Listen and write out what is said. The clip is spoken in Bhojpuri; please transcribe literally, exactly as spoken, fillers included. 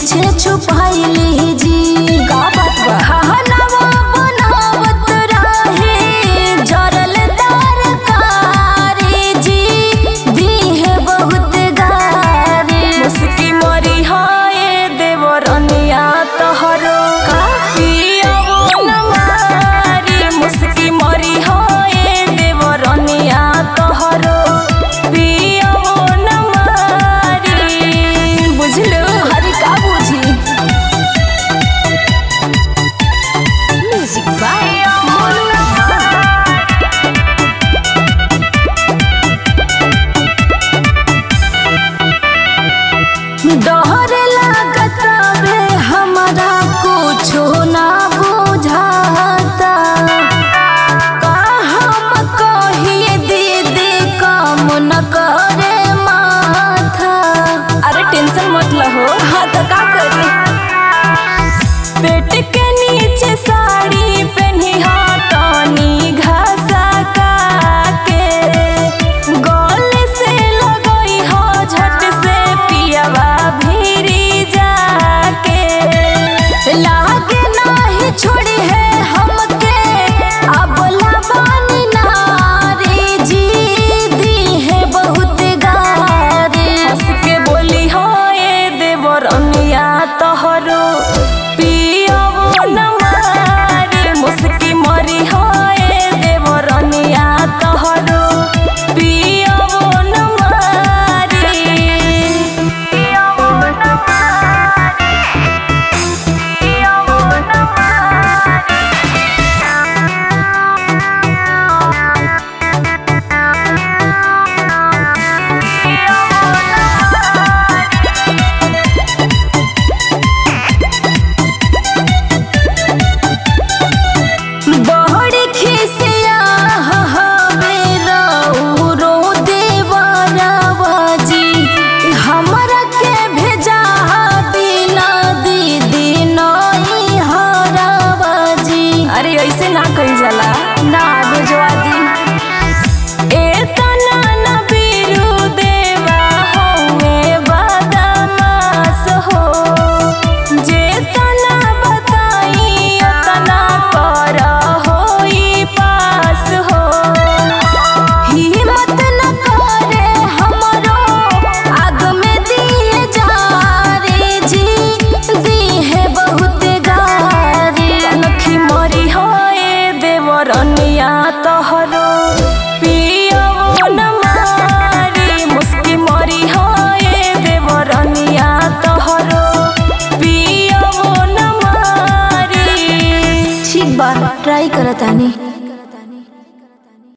पीछे छुपाइली जी। का बात बा? खानवा बनावत रहे जरल तरकारी जी, दीहे बहुत गारी। मुस्की मरी हाय देवरनिया तोहरो पियवो न मारी। मुस्की मरी हाय देवरनिया तोहरो पियवो न मारी। बुझलो हरी का बुझी। म्यूजिक बाय डर लागत बे हमारा कुछो ना बुझाता। का हम कहिए दीदी काम न करे माथा। अरे टेंशन मत लहो। हाँ तो का करी। पेट के नीचे साड़ी पहनी हाथानी घसा के, गले से लगई हो झट से पियवा भीरी जाके। लागे नाही छोड़ी है हमके अबला बानी नारी जी, दी है बहुत गारी। हंस के बोली हो ये देवरनिया तोहरो पियवो न मारी। मुस्की मरी हो ये देवरनिया तोहरो पियवो न मारी। पियवो न मारी। पियवो न बड़ी खिसिया हवे रौरो देवरवा जी, हमरा के भेजा बिना दीदी नई हरवा जी। अरे ऐसे ना कही जाला, ना भेजवा दी। एतना न बीरू देवा हमें बदमाश हो, जेतना बताई उतना कर होई पास हो। हिम्मत न करे हमरो आग में दिए जारी जी, दीहे बहुत गारी। कनखी मरी होए देवरनिया तोहरो पियवो न मारी। मुस्की मरी होए देवरनिया तोहरो पियवो न मारी। ठीक बा, ट्राई करतानी।